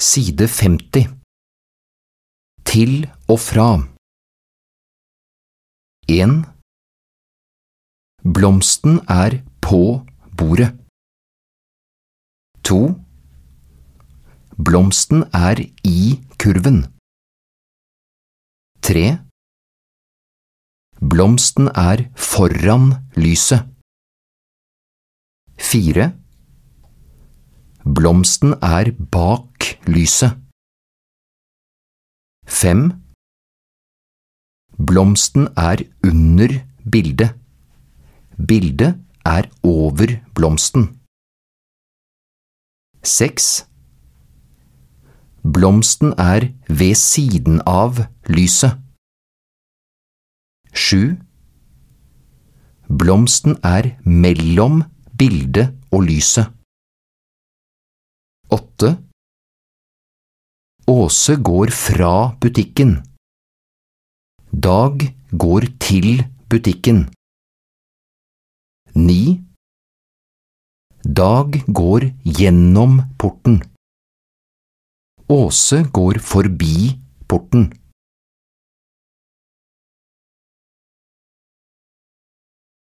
Side 50. Til og fra. 1. Blomsten er på bordet. 2. Blomsten er i kurven. 3. Blomsten er foran lyset. 4. Blomsten er bak lyset. 5. Blomsten er under bildet. Bildet er over blomsten. 6. Blomsten er ved siden av lyset. 7. Blomsten er mellom bildet og lyset. 8. Åse går fra butikken. Dag går til butikken. 9. Dag går gjennom porten. Åse går forbi porten.